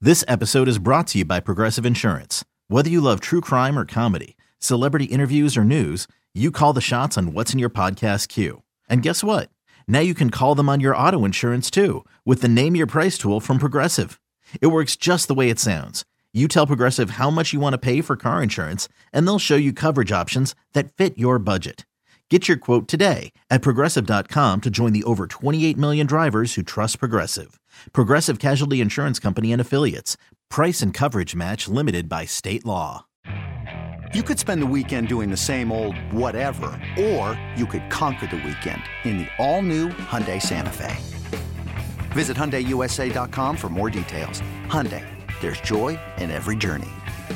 This episode is brought to you by Progressive Insurance. Whether you love true crime or comedy, celebrity interviews or news, you call the shots on what's in your podcast queue. And guess what? Now you can call them on your auto insurance too with the Name Your Price tool from Progressive. It works just the way it sounds. You tell Progressive how much you want to pay for car insurance, and they'll show you coverage options that fit your budget. Get your quote today at Progressive.com to join the over 28 million drivers who trust Progressive. Progressive Casualty Insurance Company and Affiliates. Price and coverage match limited by state law. You could spend the weekend doing the same old whatever, or you could conquer the weekend in the all-new Hyundai Santa Fe. Visit HyundaiUSA.com for more details. Hyundai, there's joy in every journey.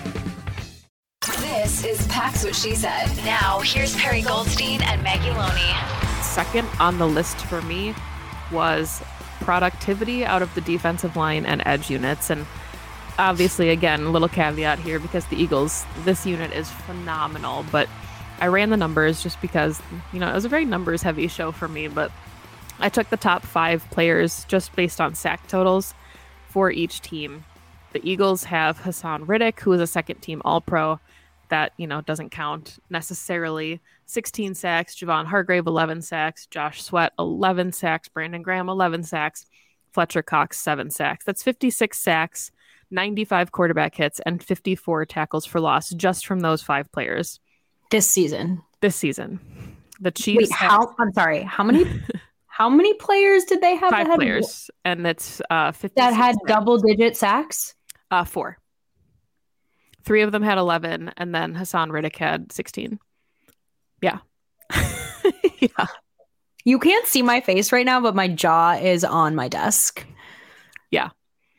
This is Pax What She Said. Now, here's Perry Goldstein and Maggie Loney. Second on the list for me was productivity out of the defensive line and edge units. And obviously, again, a little caveat here because the Eagles, this unit is phenomenal. But I ran the numbers just because, it was a very numbers-heavy show for me. But I took the top 5 players just based on sack totals for each team. The Eagles have Hassan Riddick, who is a second-team All-Pro. That, doesn't count necessarily. 16 sacks, Javon Hargrave, 11 sacks, Josh Sweat, 11 sacks, Brandon Graham, 11 sacks, Fletcher Cox, 7 sacks. That's 56 sacks, 95 quarterback hits, and 54 tackles for loss just from those 5 players. This season. The Chiefs. Wait, I'm sorry. How many players did they have? 5 players, and it's 50 that had double-digit sacks? 4. 3 of them had 11, and then Hassan Riddick had 16. Yeah. Yeah. You can't see my face right now, but my jaw is on my desk. Yeah.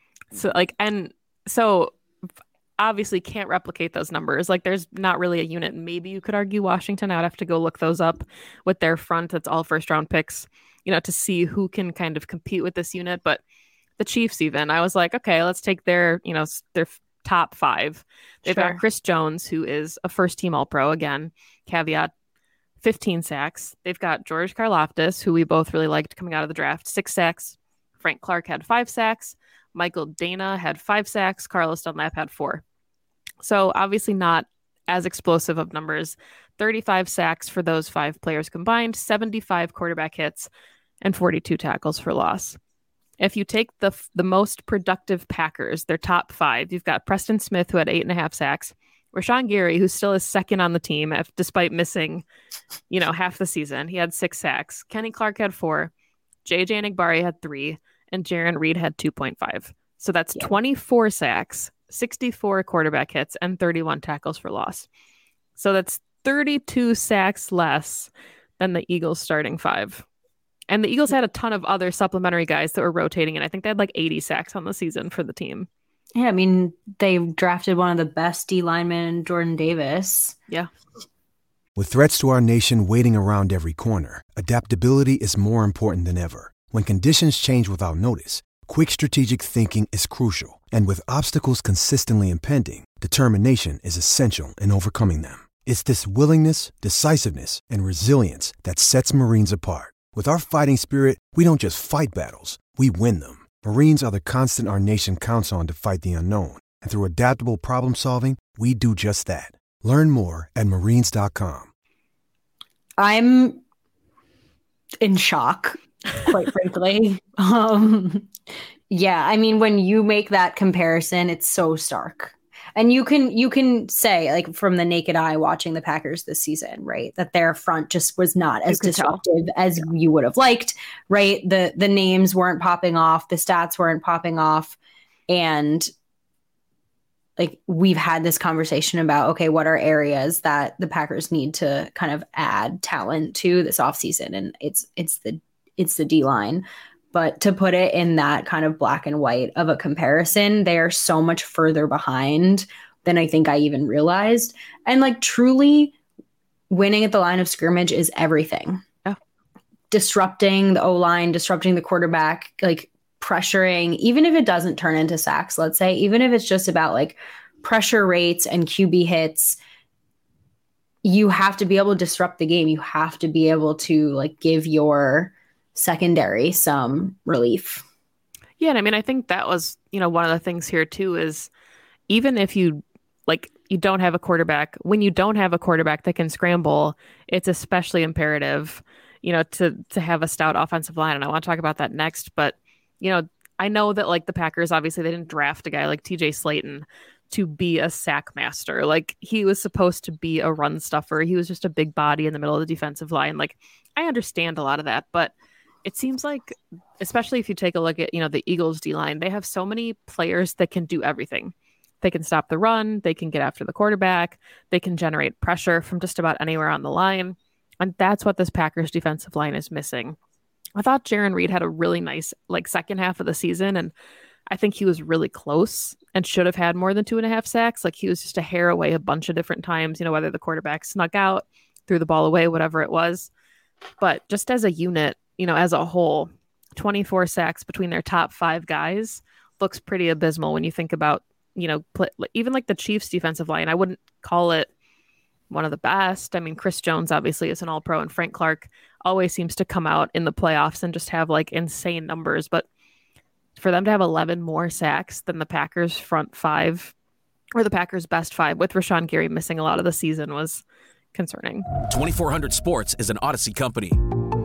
So obviously can't replicate those numbers. There's not really a unit. Maybe you could argue Washington. I'd have to go look those up with their front. That's all first round picks, to see who can kind of compete with this unit. But the Chiefs, even, I was like, okay, let's take their top 5. They've got Chris Jones, who is a first team All-Pro, again, caveat, 15 sacks. They've got George Karlaftis, who we both really liked coming out of the draft, 6 sacks. Frank Clark had 5 sacks. Michael Dana had 5 sacks. Carlos Dunlap had 4. So obviously not as explosive of numbers. 35 sacks for those 5 players combined, 75 quarterback hits, and 42 tackles for loss. If you take the most productive Packers, their top 5, you've got Preston Smith, who had 8.5 sacks. Rashawn Gary, who still is second on the team despite missing, half the season. He had 6 sacks. Kenny Clark had 4. JJ Enagbari had 3. And Jaron Reed had 2.5. So that's 24 sacks, 64 quarterback hits, and 31 tackles for loss. So that's 32 sacks less than the Eagles' starting 5. And the Eagles had a ton of other supplementary guys that were rotating, and I think they had 80 sacks on the season for the team. Yeah, I mean, they drafted one of the best D linemen, Jordan Davis. Yeah. With threats to our nation waiting around every corner, adaptability is more important than ever. When conditions change without notice, quick strategic thinking is crucial. And with obstacles consistently impending, determination is essential in overcoming them. It's this willingness, decisiveness, and resilience that sets Marines apart. With our fighting spirit, we don't just fight battles, we win them. Marines are the constant our nation counts on to fight the unknown. And through adaptable problem solving, we do just that. Learn more at marines.com. I'm in shock, quite frankly. Yeah, I mean, when you make that comparison, it's so stark. And you can say, from the naked eye watching the Packers this season, right, that their front just was not as disruptive as you would have liked, right? The names weren't popping off, the stats weren't popping off. And we've had this conversation about, okay, what are areas that the Packers need to kind of add talent to this offseason? And it's the D-line. But to put it in that kind of black and white of a comparison, they are so much further behind than I think I even realized. And truly winning at the line of scrimmage is everything. Oh. Disrupting the O-line, disrupting the quarterback, pressuring, even if it doesn't turn into sacks, let's say, even if it's just about pressure rates and QB hits, you have to be able to disrupt the game. You have to be able to give your secondary some relief. Yeah, and I mean, I think that was, one of the things here too is even if you don't have a quarterback, when you don't have a quarterback that can scramble, it's especially imperative, to have a stout offensive line. And I want to talk about that next. But, I know that like the Packers, obviously they didn't draft a guy like TJ Slayton to be a sack master. Like he was supposed to be a run stuffer. He was just a big body in the middle of the defensive line. Like I understand a lot of that, but it seems like, especially if you take a look at, the Eagles D-line, they have so many players that can do everything. They can stop the run. They can get after the quarterback. They can generate pressure from just about anywhere on the line. And that's what this Packers defensive line is missing. I thought Jarran Reed had a really nice second half of the season. And I think he was really close and should have had more than 2.5 sacks. Like he was just a hair away a bunch of different times, whether the quarterback snuck out, threw the ball away, whatever it was. But just as a unit, as a whole, 24 sacks between their top 5 guys looks pretty abysmal when you think about, even like the Chiefs defensive line. I wouldn't call it one of the best. I mean, Chris Jones obviously is an all-pro, and Frank Clark always seems to come out in the playoffs and just have insane numbers. But for them to have 11 more sacks than the Packers front 5 or the Packers best 5 with Rashawn Gary missing a lot of the season was concerning. 2400 Sports is an Odyssey company.